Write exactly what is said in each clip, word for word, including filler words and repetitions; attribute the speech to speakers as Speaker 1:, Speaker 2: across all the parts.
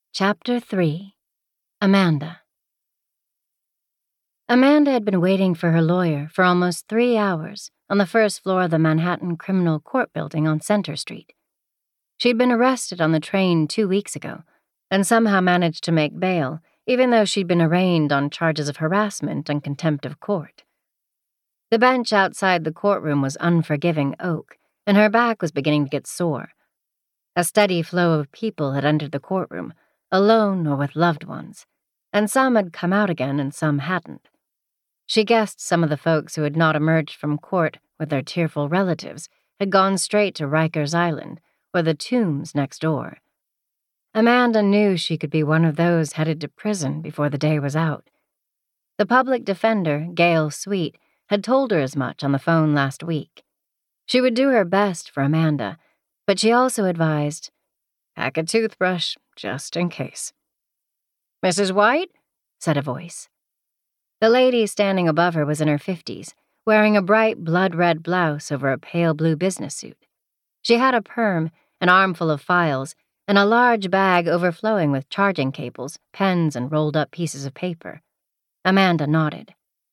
Speaker 1: Chapter three. Amanda. Amanda had been waiting for her lawyer for almost three hours on the first floor of the Manhattan Criminal Court Building on Center Street. She'd been arrested on the train two weeks ago and somehow managed to make bail, even though she'd been arraigned on charges of harassment and contempt of court. The bench outside the courtroom was unforgiving oak, and her back was beginning to get sore. A steady flow of people had entered the courtroom, alone or with loved ones, and some had come out again and some hadn't. She guessed some of the folks who had not emerged from court with their tearful relatives had gone straight to Rikers Island or the tombs next door. Amanda knew she could be one of those headed to prison before the day was out. The public defender, Gail Sweet, had told her as much on the phone last week. She would do her best for Amanda, but she also advised, pack a toothbrush, just in case. "Missus White?" said a voice. The lady standing above her was in her fifties, wearing a bright blood-red blouse over a pale blue business suit. She had a perm, an armful of files, and a large bag overflowing with charging cables, pens, and rolled-up pieces of paper. Amanda nodded.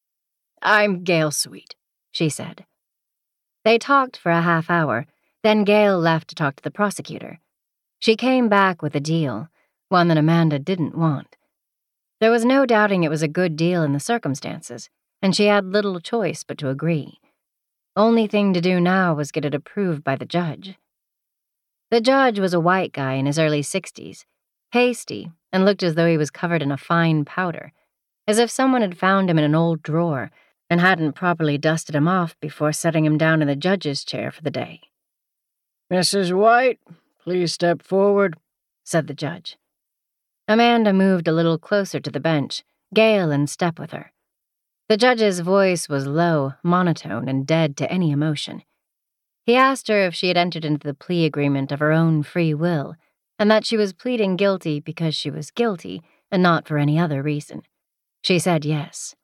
Speaker 1: "I'm Gail Sweet," she said. They talked for a half hour, then Gail left to talk to the prosecutor. She came back with a deal, one that Amanda didn't want. There was no doubting it was a good deal in the circumstances, and she had little choice but to agree. Only thing to do now was get it approved by the judge. The judge was a white guy in his early sixties, pasty, and looked as though he was covered in a fine powder, as if someone had found him in an old drawer and hadn't properly dusted him off before setting him down in the judge's chair for the day.
Speaker 2: "Missus White, please step forward,"
Speaker 1: said the judge. Amanda moved a little closer to the bench, Gail in step with her. The judge's voice was low, monotone, and dead to any emotion. He asked her if she had entered into the plea agreement of her own free will, and that she was pleading guilty because she was guilty and not for any other reason. She said yes.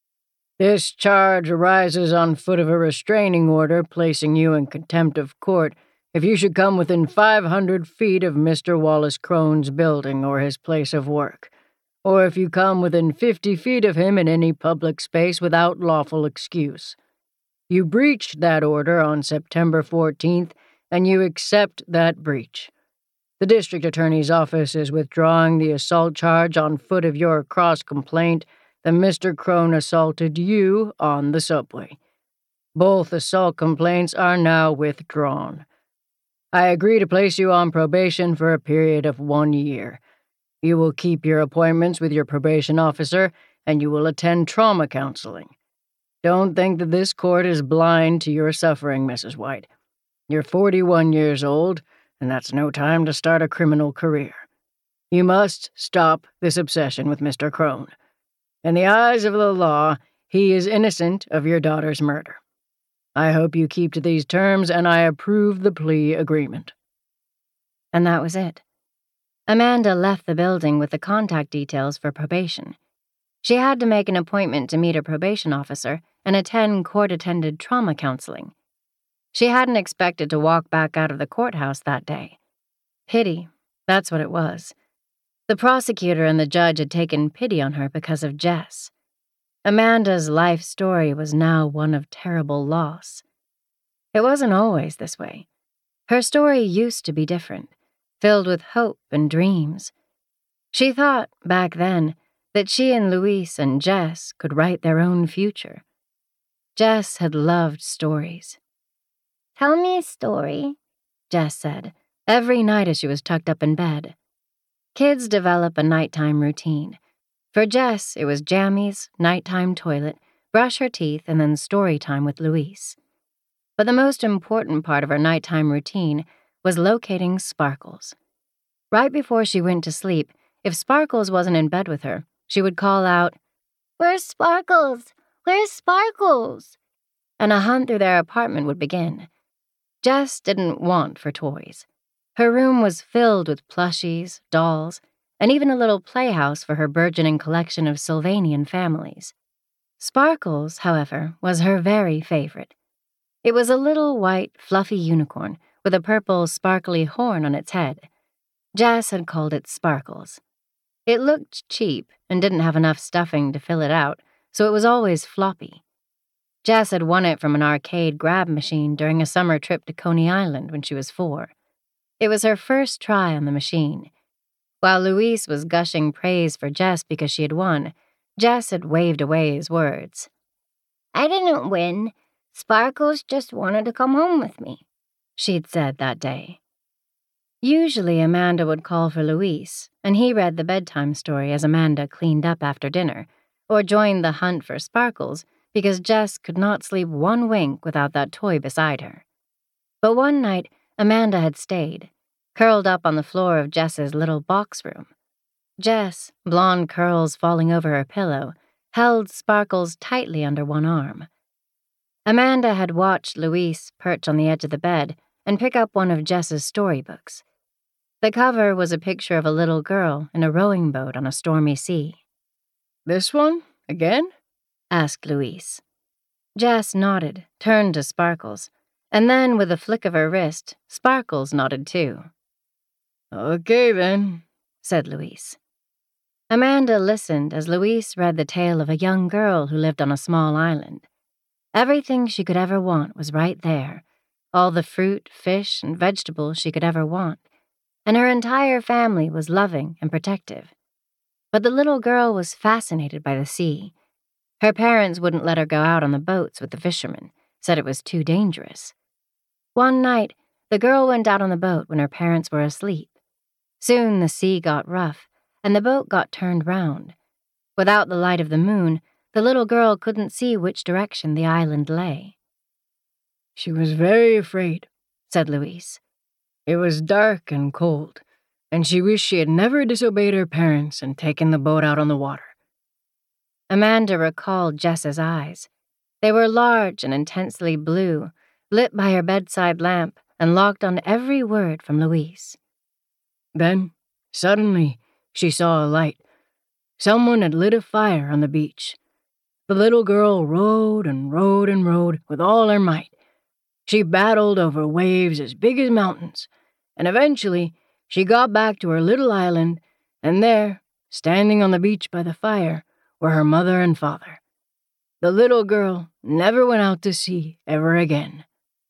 Speaker 2: "This charge arises on foot of a restraining order placing you in contempt of court if you should come within five hundred feet of Mister Wallace Crone's building or his place of work, or if you come within fifty feet of him in any public space without lawful excuse. You breached that order on September fourteenth, and you accept that breach. The district attorney's office is withdrawing the assault charge on foot of your cross-complaint that Mister Crone assaulted you on the subway. Both assault complaints are now withdrawn. I agree to place you on probation for a period of one year. You will keep your appointments with your probation officer, and you will attend trauma counseling. Don't think that this court is blind to your suffering, Missus White. You're forty-one years old, and that's no time to start a criminal career. You must stop this obsession with Mister Crone. In the eyes of the law, he is innocent of your daughter's murder. I hope you keep to these terms, and I approve the plea agreement."
Speaker 1: And that was it. Amanda left the building with the contact details for probation. She had to make an appointment to meet her probation officer and attend court-attended trauma counseling. She hadn't expected to walk back out of the courthouse that day. Pity, that's what it was. The prosecutor and the judge had taken pity on her because of Jess. Amanda's life story was now one of terrible loss. It wasn't always this way. Her story used to be different, filled with hope and dreams. She thought, back then, that she and Luis and Jess could write their own future. Jess had loved stories.
Speaker 3: "Tell me a story,"
Speaker 1: Jess said, every night as she was tucked up in bed. Kids develop a nighttime routine. For Jess, it was jammies, nighttime toilet, brush her teeth, and then story time with Luis. But the most important part of her nighttime routine was locating Sparkles. Right before she went to sleep, if Sparkles wasn't in bed with her, she would call out,
Speaker 3: "Where's Sparkles? Where's Sparkles?"
Speaker 1: and a hunt through their apartment would begin. Jess didn't want for toys. Her room was filled with plushies, dolls, and even a little playhouse for her burgeoning collection of Sylvanian families. Sparkles, however, was her very favorite. It was a little white, fluffy unicorn with a purple, sparkly horn on its head. Jess had called it Sparkles. It looked cheap and didn't have enough stuffing to fill it out, so it was always floppy. Jess had won it from an arcade grab machine during a summer trip to Coney Island when she was four. It was her first try on the machine. While Louise was gushing praise for Jess because she had won, Jess had waved away his words.
Speaker 3: I didn't win. Sparkles just wanted to come home with me,
Speaker 1: she'd said that day. Usually Amanda would call for Louise, and he read the bedtime story as Amanda cleaned up after dinner, or joined the hunt for Sparkles because Jess could not sleep one wink without that toy beside her. But one night, Amanda had stayed, curled up on the floor of Jess's little box room. Jess, blonde curls falling over her pillow, held Sparkles tightly under one arm. Amanda had watched Louise perch on the edge of the bed and pick up one of Jess's storybooks. The cover was a picture of a little girl in a rowing boat on a stormy sea.
Speaker 2: This one? Again?
Speaker 1: Asked Louise. Jess nodded, turned to Sparkles, and then, with a flick of her wrist, Sparkles nodded too.
Speaker 2: Okay, then,
Speaker 1: said Louise. Amanda listened as Louise read the tale of a young girl who lived on a small island. Everything she could ever want was right there, all the fruit, fish, and vegetables she could ever want, and her entire family was loving and protective. But the little girl was fascinated by the sea. Her parents wouldn't let her go out on the boats with the fishermen, said it was too dangerous. One night, the girl went out on the boat when her parents were asleep. Soon the sea got rough, and the boat got turned round. Without the light of the moon, the little girl couldn't see which direction the island lay.
Speaker 2: She was very afraid,
Speaker 1: said Louise.
Speaker 2: It was dark and cold, and she wished she had never disobeyed her parents and taken the boat out on the water.
Speaker 1: Amanda recalled Jess's eyes. They were large and intensely blue, lit by her bedside lamp and locked on every word from Louise.
Speaker 2: Then, suddenly, she saw a light. Someone had lit a fire on the beach. The little girl rowed and rowed and rowed with all her might. She battled over waves as big as mountains, and eventually she got back to her little island, and there, standing on the beach by the fire, were her mother and father. The little girl never went out to sea ever again.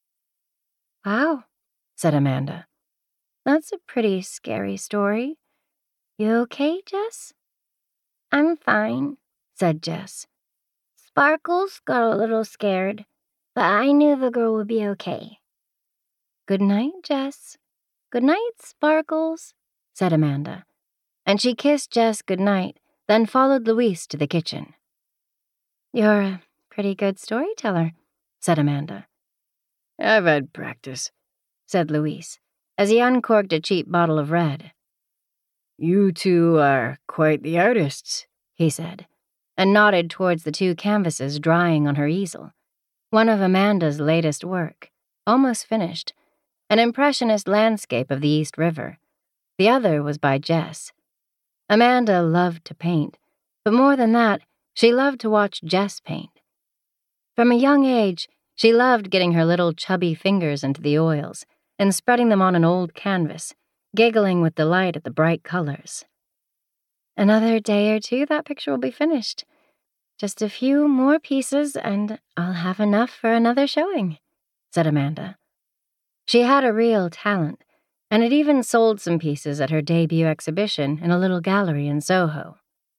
Speaker 1: Wow, said Amanda. That's a pretty scary story. You okay, Jess?
Speaker 3: I'm fine,
Speaker 1: said Jess.
Speaker 3: Sparkles got a little scared, but I knew the girl would be okay.
Speaker 1: Good night, Jess. Good night, Sparkles, said Amanda. And she kissed Jess good night, then followed Louise to the kitchen. You're a pretty good storyteller, said Amanda.
Speaker 2: I've had practice,
Speaker 1: said Louise, as he uncorked a cheap bottle of red.
Speaker 2: You two are quite the artists,
Speaker 1: he said, and nodded towards the two canvases drying on her easel. One of Amanda's latest work, almost finished, an impressionist landscape of the East River. The other was by Jess. Amanda loved to paint, but more than that, she loved to watch Jess paint. From a young age, she loved getting her little chubby fingers into the oils and spreading them on an old canvas, giggling with delight at the bright colors. Another day or two, that picture will be finished. Just a few more pieces, and I'll have enough for another showing, said Amanda. She had a real talent, and had even sold some pieces at her debut exhibition in a little gallery in Soho.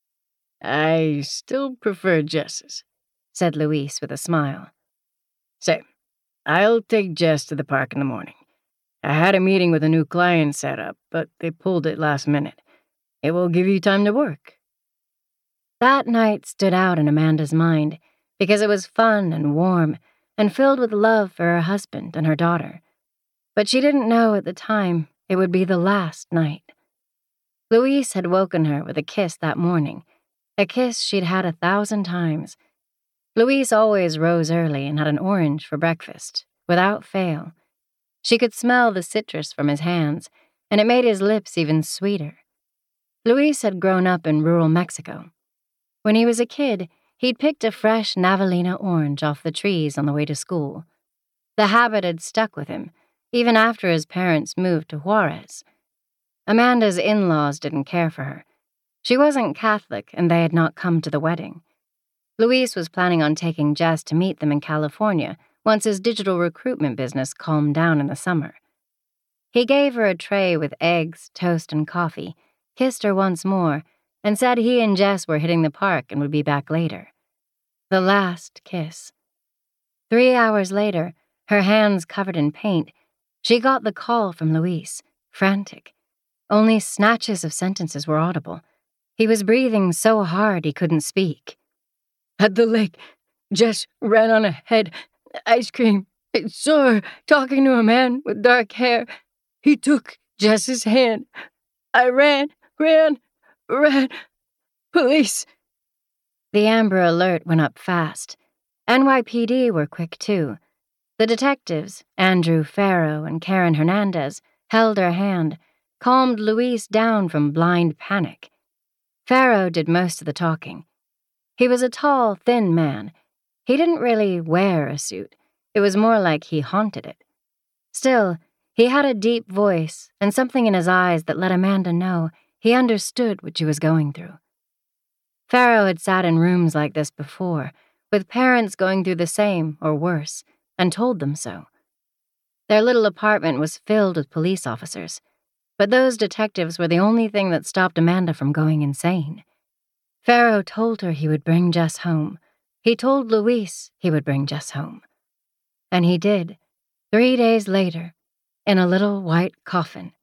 Speaker 2: I still prefer Jess's,
Speaker 1: said Louise with a smile.
Speaker 2: Say, I'll take Jess to the park in the morning. I had a meeting with a new client set up, but they pulled it last minute. It will give you time to work.
Speaker 1: That night stood out in Amanda's mind because it was fun and warm and filled with love for her husband and her daughter. But she didn't know at the time it would be the last night. Louise had woken her with a kiss that morning, a kiss she'd had a thousand times. Louise always rose early and had an orange for breakfast, without fail. She could smell the citrus from his hands, and it made his lips even sweeter. Louise had grown up in rural Mexico. When he was a kid, he'd picked a fresh Navalina orange off the trees on the way to school. The habit had stuck with him, even after his parents moved to Juarez. Amanda's in-laws didn't care for her. She wasn't Catholic, and they had not come to the wedding. Luis was planning on taking Jess to meet them in California once his digital recruitment business calmed down in the summer. He gave her a tray with eggs, toast, and coffee, kissed her once more, and said he and Jess were hitting the park and would be back later. The last kiss. Three hours later, her hands covered in paint, she got the call from Luis, frantic. Only snatches of sentences were audible. He was breathing so hard he couldn't speak.
Speaker 2: At the lake, Jess ran on ahead. Ice cream. I saw her talking to a man with dark hair. He took Jess's hand. I ran, ran, ran. Police.
Speaker 1: The Amber Alert went up fast. N Y P D were quick, too. The detectives, Andrew Farrow and Karen Hernandez, held her hand, calmed Luis down from blind panic. Farrow did most of the talking. He was a tall, thin man. He didn't really wear a suit. It was more like he haunted it. Still, he had a deep voice and something in his eyes that let Amanda know he understood what she was going through. Farrow had sat in rooms like this before, with parents going through the same or worse, and told them so. Their little apartment was filled with police officers, but those detectives were the only thing that stopped Amanda from going insane. Farrow told her he would bring Jess home. He told Luis he would bring Jess home. And he did, three days later, in a little white coffin.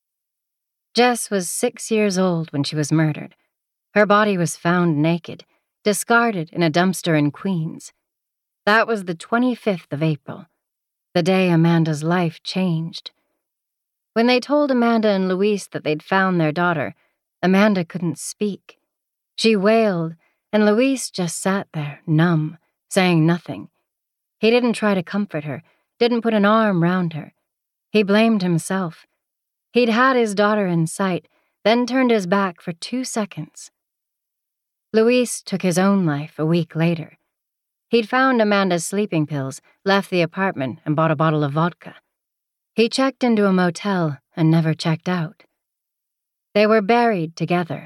Speaker 1: Jess was six years old when she was murdered. Her body was found naked, discarded in a dumpster in Queens. That was the twenty-fifth of April, the day Amanda's life changed. When they told Amanda and Luis that they'd found their daughter, Amanda couldn't speak. She wailed, and Luis just sat there, numb, saying nothing. He didn't try to comfort her, didn't put an arm round her. He blamed himself. He'd had his daughter in sight, then turned his back for two seconds. Luis took his own life a week later. He'd found Amanda's sleeping pills, left the apartment, and bought a bottle of vodka. He checked into a motel and never checked out. They were buried together.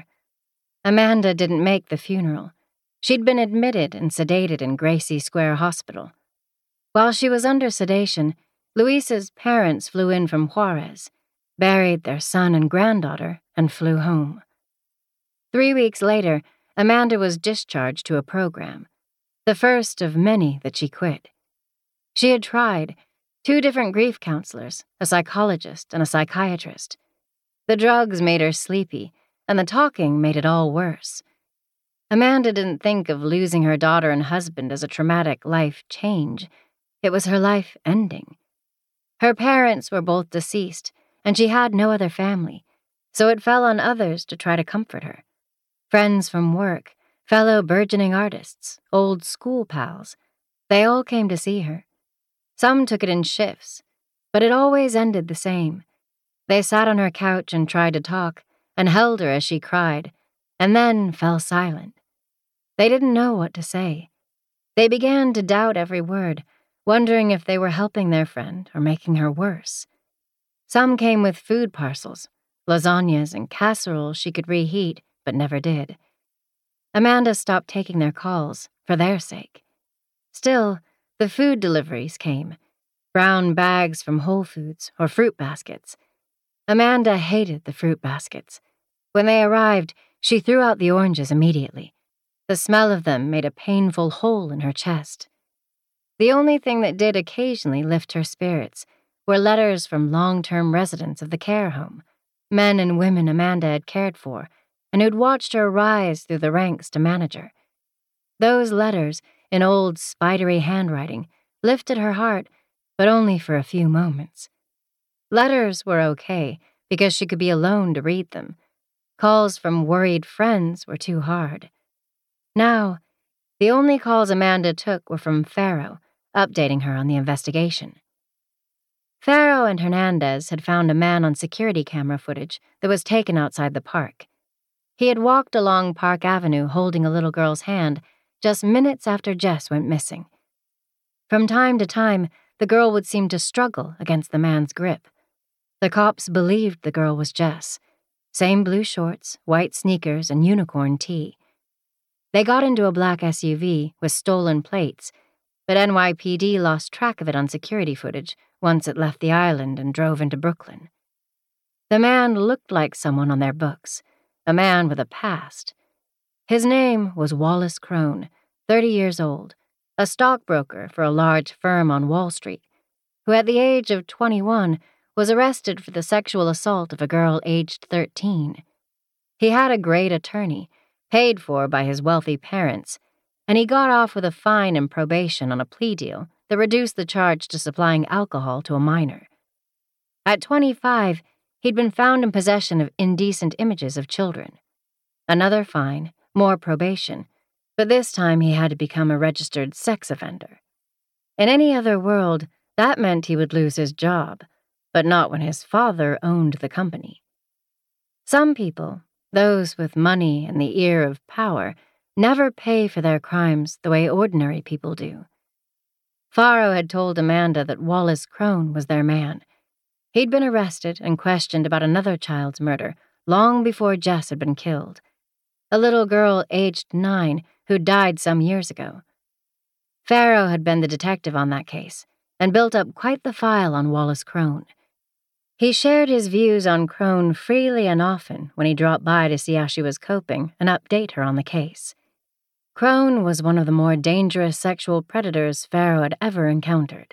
Speaker 1: Amanda didn't make the funeral. She'd been admitted and sedated in Gracie Square Hospital. While she was under sedation, Luis's parents flew in from Juarez, buried their son and granddaughter, and flew home. Three weeks later, Amanda was discharged to a program, the first of many that she quit. She had tried two different grief counselors, a psychologist and a psychiatrist. The drugs made her sleepy, and the talking made it all worse. Amanda didn't think of losing her daughter and husband as a traumatic life change. It was her life ending. Her parents were both deceased, and she had no other family, so it fell on others to try to comfort her. Friends from work, fellow burgeoning artists, old school pals, they all came to see her. Some took it in shifts, but it always ended the same. They sat on her couch and tried to talk, and held her as she cried, and then fell silent. They didn't know what to say. They began to doubt every word, wondering if they were helping their friend or making her worse. Some came with food parcels, lasagnas and casseroles she could reheat, but never did. Amanda stopped taking their calls, for their sake. Still, the food deliveries came, brown bags from Whole Foods or fruit baskets. Amanda hated the fruit baskets. When they arrived, she threw out the oranges immediately. The smell of them made a painful hole in her chest. The only thing that did occasionally lift her spirits were letters from long-term residents of the care home, men and women Amanda had cared for, and who'd watched her rise through the ranks to manager. Those letters, in old, spidery handwriting, lifted her heart, but only for a few moments. Letters were okay, because she could be alone to read them. Calls from worried friends were too hard. Now, the only calls Amanda took were from Farrow, updating her on the investigation. Farrow and Hernandez had found a man on security camera footage that was taken outside the park. He had walked along Park Avenue holding a little girl's hand just minutes after Jess went missing. From time to time, the girl would seem to struggle against the man's grip. The cops believed the girl was Jess. Same blue shorts, white sneakers, and unicorn tee. They got into a black S U V with stolen plates, but N Y P D lost track of it on security footage once it left the island and drove into Brooklyn. The man looked like someone on their books, a man with a past. His name was Wallace Crone, thirty years old, a stockbroker for a large firm on Wall Street, who at the age of twenty-one was arrested for the sexual assault of a girl aged thirteen. He had a great attorney, paid for by his wealthy parents, and he got off with a fine and probation on a plea deal that reduced the charge to supplying alcohol to a minor. At twenty-five, he'd been found in possession of indecent images of children. Another fine, more probation, but this time he had to become a registered sex offender. In any other world, that meant he would lose his job, but not when his father owned the company. Some people, those with money and the ear of power, never pay for their crimes the way ordinary people do. Faro had told Amanda that Wallace Crone was their man. He'd been arrested and questioned about another child's murder long before Jess had been killed, a little girl aged nine who died some years ago. Faro had been the detective on that case and built up quite the file on Wallace Crone. He shared his views on Crone freely and often when he dropped by to see how she was coping and update her on the case. Crone was one of the more dangerous sexual predators Faro had ever encountered.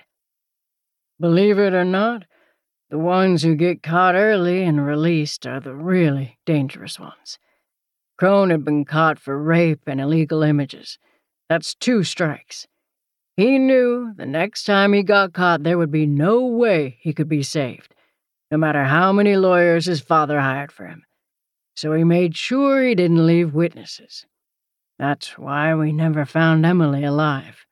Speaker 2: Believe it or not, the ones who get caught early and released are the really dangerous ones. Crone had been caught for rape and illegal images. That's two strikes. He knew the next time he got caught there would be no way he could be saved, no matter how many lawyers his father hired for him. So he made sure he didn't leave witnesses. That's why we never found Emily alive.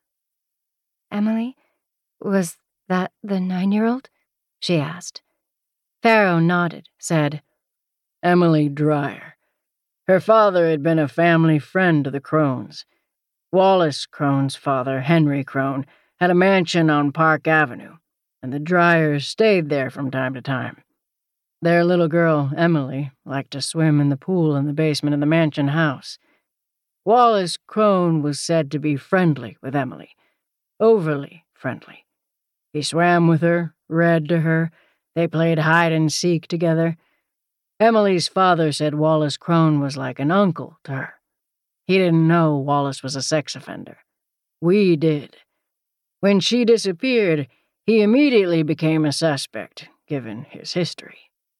Speaker 1: Emily? Was that the nine-year-old? She asked. Faro nodded, said,
Speaker 2: Emily Dreyer. Her father had been a family friend of the Crones. Wallace Crone's father, Henry Crone, had a mansion on Park Avenue, and the Dryers stayed there from time to time. Their little girl, Emily, liked to swim in the pool in the basement of the mansion house. Wallace Crone was said to be friendly with Emily, overly friendly. He swam with her, read to her, they played hide-and-seek together. Emily's father said Wallace Crone was like an uncle to her. He didn't know Wallace was a sex offender. We did. When she disappeared, he immediately became a suspect, given his history.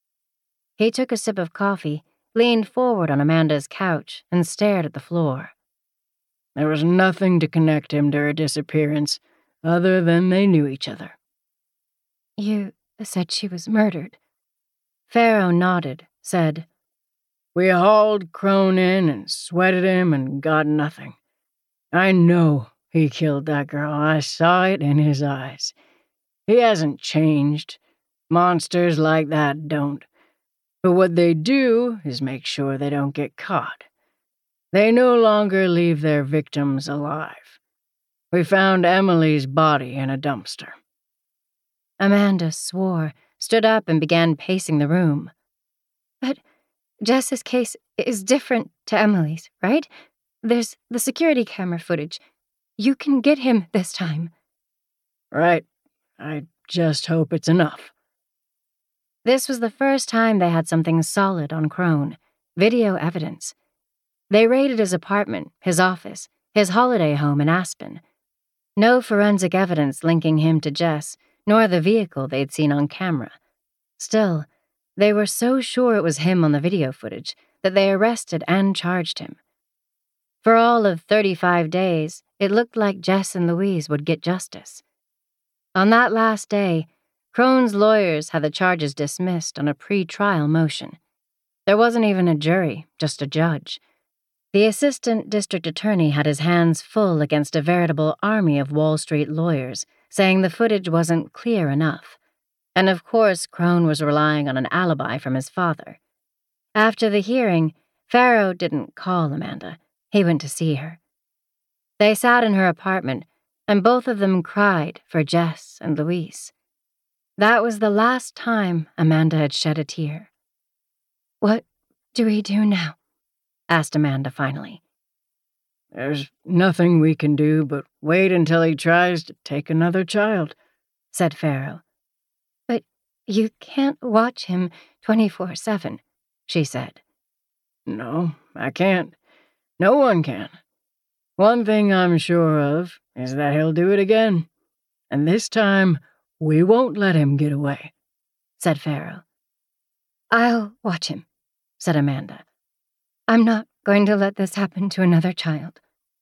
Speaker 1: He took a sip of coffee, leaned forward on Amanda's couch, and stared at the floor.
Speaker 2: There was nothing to connect him to her disappearance, other than they knew each other.
Speaker 1: You said she was murdered. Faro nodded, said,
Speaker 2: We hauled Crone in and sweated him and got nothing. I know he killed that girl. I saw it in his eyes. He hasn't changed. Monsters like that don't. But what they do is make sure they don't get caught. They no longer leave their victims alive. We found Emily's body in a dumpster.
Speaker 1: Amanda swore, stood up, and began pacing the room. But Jess's case is different to Emily's, right? There's the security camera footage. You can get him this time.
Speaker 2: Right. I just hope it's enough.
Speaker 1: This was the first time they had something solid on Crone, video evidence. They raided his apartment, his office, his holiday home in Aspen. No forensic evidence linking him to Jess, nor the vehicle they'd seen on camera. Still, they were so sure it was him on the video footage that they arrested and charged him. For all of thirty-five days, it looked like Jess and Louise would get justice. On that last day, Crone's lawyers had the charges dismissed on a pre-trial motion. There wasn't even a jury, just a judge. The assistant district attorney had his hands full against a veritable army of Wall Street lawyers, saying the footage wasn't clear enough. And of course, Crone was relying on an alibi from his father. After the hearing, Faro didn't call Amanda. He went to see her. They sat in her apartment, and both of them cried for Jess and Louise. That was the last time Amanda had shed a tear. What do we do now? Asked Amanda finally.
Speaker 2: There's nothing we can do but wait until he tries to take another child,
Speaker 1: said Farrow. But you can't watch him twenty-four seven, she said.
Speaker 2: No, I can't. No one can. One thing I'm sure of is that he'll do it again. And this time, we won't let him get away,
Speaker 1: said Farrow. I'll watch him, said Amanda. I'm not going to let this happen to another child.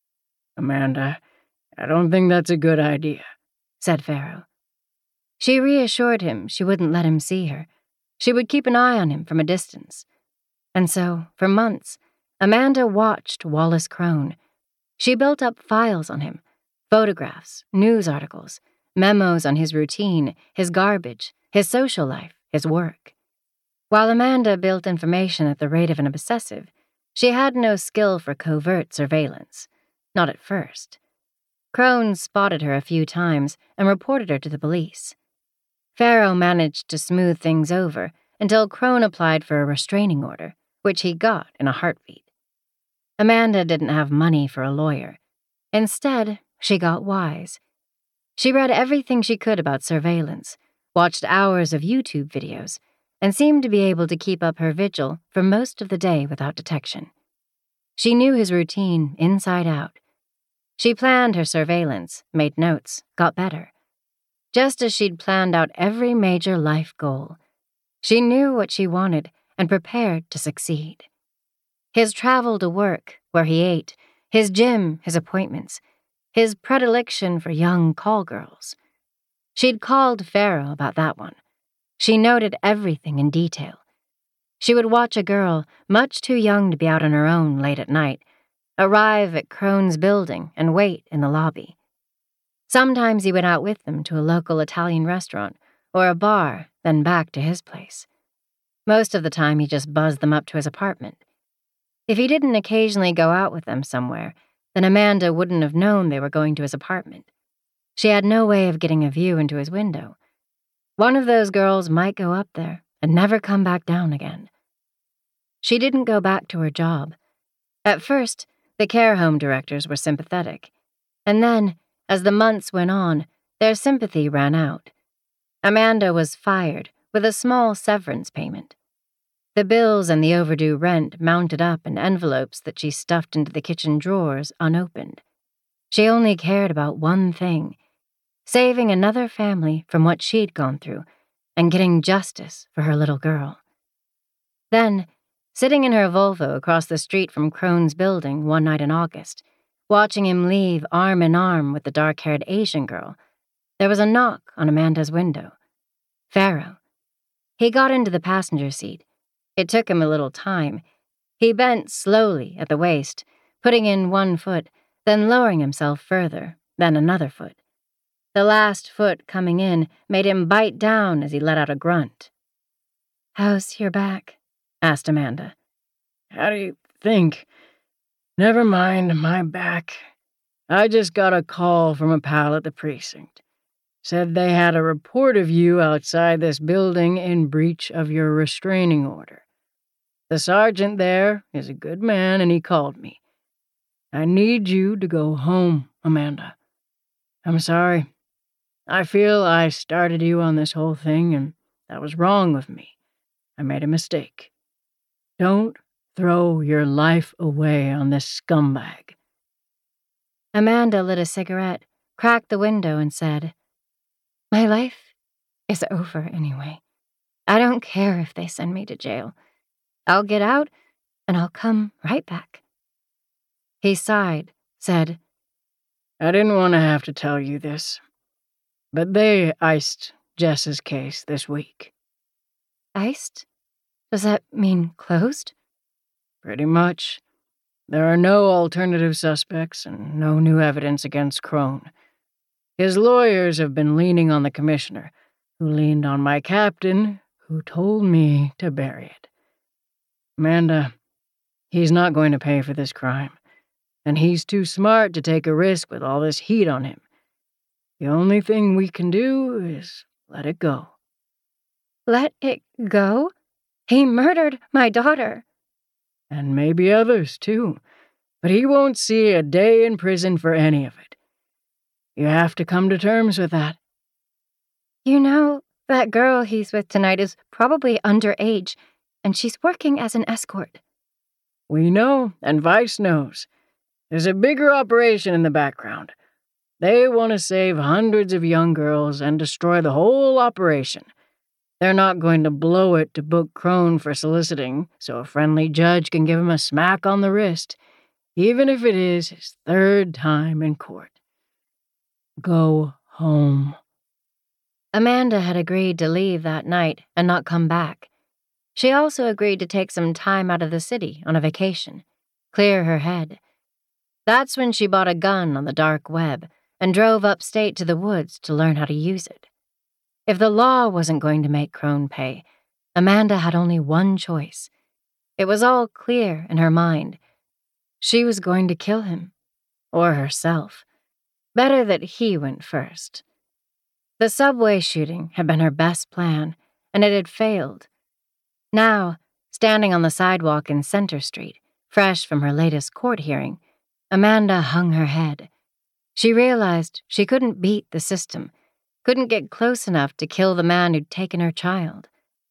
Speaker 2: Amanda, I don't think that's a good idea,
Speaker 1: said Farrow. She reassured him she wouldn't let him see her. She would keep an eye on him from a distance. And so, for months, Amanda watched Wallace Crone. She built up files on him, photographs, news articles, memos on his routine, his garbage, his social life, his work. While Amanda built information at the rate of an obsessive, she had no skill for covert surveillance. Not at first. Crone spotted her a few times and reported her to the police. Farrow managed to smooth things over until Crone applied for a restraining order, which he got in a heartbeat. Amanda didn't have money for a lawyer. Instead, she got wise. She read everything she could about surveillance, watched hours of YouTube videos, and seemed to be able to keep up her vigil for most of the day without detection. She knew his routine inside out. She planned her surveillance, made notes, got better. Just as she'd planned out every major life goal. She knew what she wanted and prepared to succeed. His travel to work, where he ate, his gym, his appointments, his predilection for young call girls. She'd called Farrow about that one. She noted everything in detail. She would watch a girl, much too young to be out on her own late at night, arrive at Crone's building and wait in the lobby. Sometimes he went out with them to a local Italian restaurant or a bar, then back to his place. Most of the time, he just buzzed them up to his apartment. If he didn't occasionally go out with them somewhere, then Amanda wouldn't have known they were going to his apartment. She had no way of getting a view into his window. One of those girls might go up there and never come back down again. She didn't go back to her job. At first, the care home directors were sympathetic. And then, as the months went on, their sympathy ran out. Amanda was fired with a small severance payment. The bills and the overdue rent mounted up in envelopes that she stuffed into the kitchen drawers unopened. She only cared about one thing, saving another family from what she'd gone through and getting justice for her little girl. Then, sitting in her Volvo across the street from Crone's building one night in August, watching him leave arm in arm with the dark-haired Asian girl, there was a knock on Amanda's window. Farrow. He got into the passenger seat. It took him a little time. He bent slowly at the waist, putting in one foot, then lowering himself further, then another foot. The last foot coming in made him bite down as he let out a grunt. "How's your back?" asked Amanda.
Speaker 2: How do you think? Never mind my back. I just got a call from a pal at the precinct. Said they had a report of you outside this building in breach of your restraining order. The sergeant there is a good man, and he called me. I need you to go home, Amanda. I'm sorry. I feel I started you on this whole thing, and that was wrong of me. I made a mistake. Don't throw your life away on this scumbag."
Speaker 1: Amanda lit a cigarette, cracked the window, and said, "My life is over anyway. I don't care if they send me to jail. I'll get out, and I'll come right back." He sighed, said,
Speaker 2: I didn't want to have to tell you this, but they iced Jess's case this week.
Speaker 1: "Iced? Does that mean closed?"
Speaker 2: Pretty much. There are no alternative suspects and no new evidence against Crone. His lawyers have been leaning on the commissioner, who leaned on my captain, who told me to bury it. Amanda, he's not going to pay for this crime, and he's too smart to take a risk with all this heat on him. The only thing we can do is let it go.
Speaker 1: "Let it go? He murdered my daughter."
Speaker 2: and maybe others too, but he won't see a day in prison for any of it. You have to come to terms with that.
Speaker 1: You know, that girl he's with tonight is probably underage, and she's working as an escort.
Speaker 2: We know, and Vice knows. There's a bigger operation in the background. They want to save hundreds of young girls and destroy the whole operation. They're not going to blow it to book Crone for soliciting, so a friendly judge can give him a smack on the wrist, even if it is his third time in court. Go home.
Speaker 1: Amanda had agreed to leave that night and not come back. She also agreed to take some time out of the city on a vacation, clear her head. That's when she bought a gun on the dark web and drove upstate to the woods to learn how to use it. If the law wasn't going to make Crone pay, Amanda had only one choice. It was all clear in her mind. She was going to kill him, or herself. Better that he went first. The subway shooting had been her best plan, and it had failed. Now, standing on the sidewalk in Center Street, fresh from her latest court hearing, Amanda hung her head. She realized she couldn't beat the system, couldn't get close enough to kill the man who'd taken her child.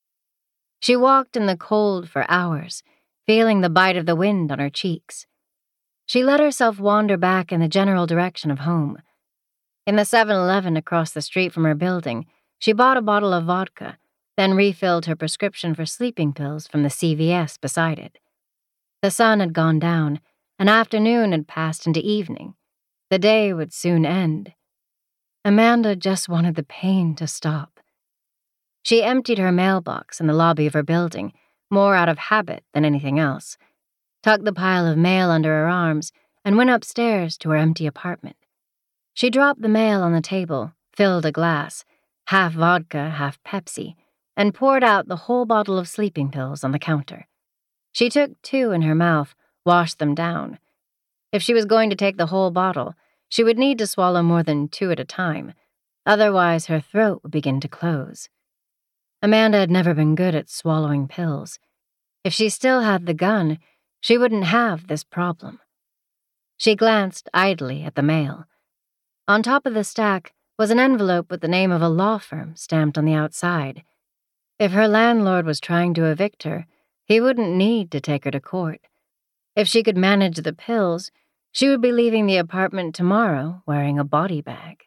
Speaker 1: She walked in the cold for hours, feeling the bite of the wind on her cheeks. She let herself wander back in the general direction of home. In the seven eleven across the street from her building, she bought a bottle of vodka, then refilled her prescription for sleeping pills from the C V S beside it. The sun had gone down, and afternoon had passed into evening. The day would soon end. Amanda just wanted the pain to stop. She emptied her mailbox in the lobby of her building, more out of habit than anything else, tucked the pile of mail under her arms, and went upstairs to her empty apartment. She dropped the mail on the table, filled a glass, half vodka, half Pepsi, and poured out the whole bottle of sleeping pills on the counter. She took two in her mouth, washed them down. If she was going to take the whole bottle, she would need to swallow more than two at a time. Otherwise, her throat would begin to close. Amanda had never been good at swallowing pills. If she still had the gun, she wouldn't have this problem. She glanced idly at the mail. On top of the stack was an envelope with the name of a law firm stamped on the outside. If her landlord was trying to evict her, he wouldn't need to take her to court. If she could manage the pills, she would be leaving the apartment tomorrow wearing a body bag.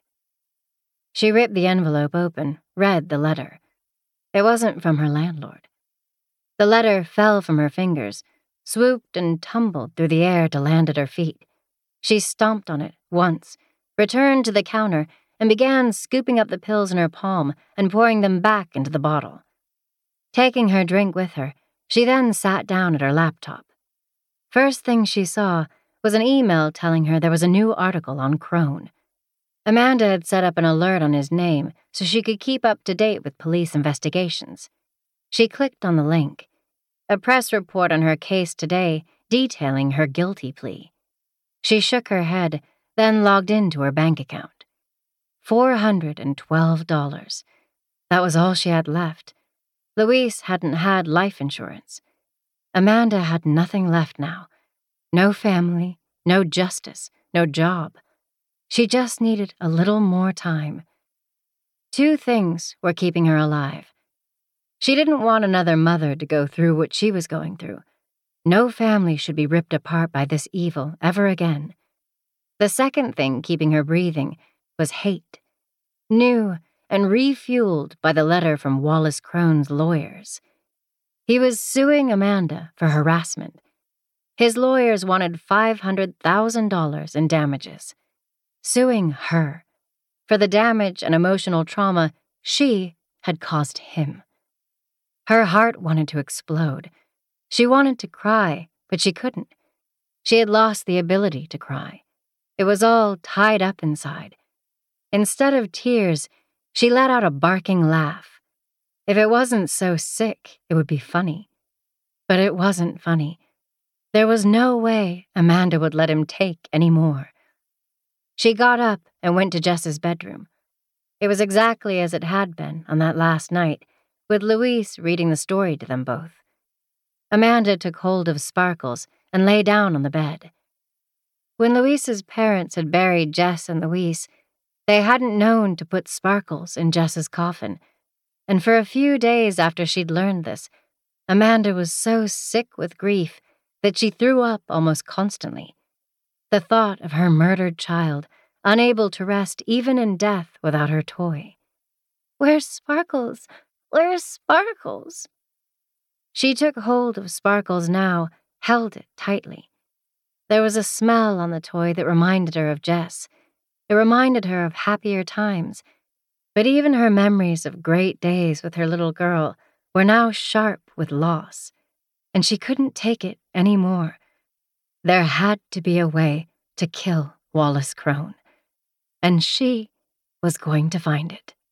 Speaker 1: She ripped the envelope open, read the letter. It wasn't from her landlord. The letter fell from her fingers, swooped and tumbled through the air to land at her feet. She stomped on it once, returned to the counter, and began scooping up the pills in her palm and pouring them back into the bottle. Taking her drink with her, she then sat down at her laptop. First thing she saw was an email telling her there was a new article on Crone. Amanda had set up an alert on his name so she could keep up to date with police investigations. She clicked on the link. A press report on her case today detailing her guilty plea. She shook her head, then logged into her bank account. four hundred twelve dollars. That was all she had left. Louise hadn't had life insurance. Amanda had nothing left now. No family, no justice, no job. She just needed a little more time. Two things were keeping her alive. She didn't want another mother to go through what she was going through. No family should be ripped apart by this evil ever again. The second thing keeping her breathing was hate. New and refueled by the letter from Wallace Crone's lawyers. He was suing Amanda for harassment. His lawyers wanted five hundred thousand dollars in damages. Suing her for the damage and emotional trauma she had caused him. Her heart wanted to explode. She wanted to cry, but she couldn't. She had lost the ability to cry. It was all tied up inside. Instead of tears, she let out a barking laugh. If it wasn't so sick, it would be funny. But it wasn't funny. There was no way Amanda would let him take any more. She got up and went to Jess's bedroom. It was exactly as it had been on that last night, with Louise reading the story to them both. Amanda took hold of Sparkles and lay down on the bed. When Louise's parents had buried Jess and Louise, they hadn't known to put Sparkles in Jess's coffin, and for a few days after she'd learned this, Amanda was so sick with grief that she threw up almost constantly. The thought of her murdered child, unable to rest even in death without her toy.
Speaker 3: Where's Sparkles? Where's Sparkles?
Speaker 1: She took hold of Sparkles now, held it tightly. There was a smell on the toy that reminded her of Jess. It reminded her of happier times, but even her memories of great days with her little girl were now sharp with loss, and she couldn't take it any more. There had to be a way to kill Wallace Crone, and she was going to find it.